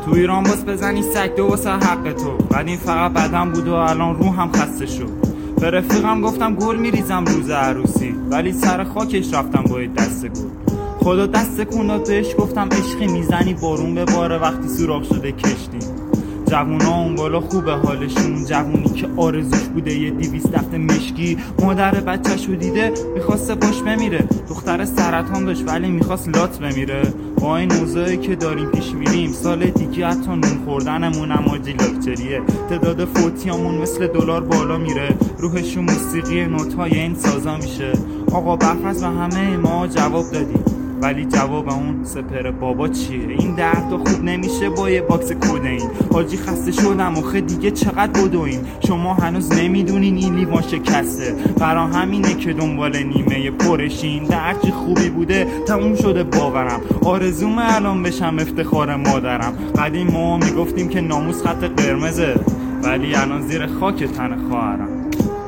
تو ایران باز بزنی سگ دو واسه حق تو. بعد این فقط بدم بود و الان روح هم خسته شد. به رفیقم گفتم گل میریزم روز عروسی، ولی سر خاکش رفتم با دست گل. خدا دست کنداد بهش گفتم عشقی میزنی بارون بباره وقتی سوراخ شده کشتی. جوونا اون بالا خوبه حالشون، جوونی که آرزوش بوده یه 200 دفته مشکی. مادر بچه‌شو دیده میخواسته باش بمیره، دختر سرطان داشت ولی میخواست لات بمیره. با این اوضاعی که داریم پیش میریم سال دیگه حتی نون خوردنمون هم آجی لاکچریه. تعداد فوتیامون مثل دلار بالا میره، روحشون موسیقی نوت‌های این سازا میشه. آقا برفرض به همه ما جواب دادیم، ولی جواب اون سپر بابا چیه؟ این درد خوب نمیشه با یه باکس کدئین. حاجی خسته شدم آخه دیگه چقدر بدویم. شما هنوز نمیدونین این لیوان شکسته، برا همینه که دنبال نیمه پرشین. درچی خوبی بوده تموم شده باورم، آرزوم الان بشم افتخار مادرم. قدیم ما میگفتیم که ناموس خط قرمزه، ولی الان زیر خاک تن خواهرم.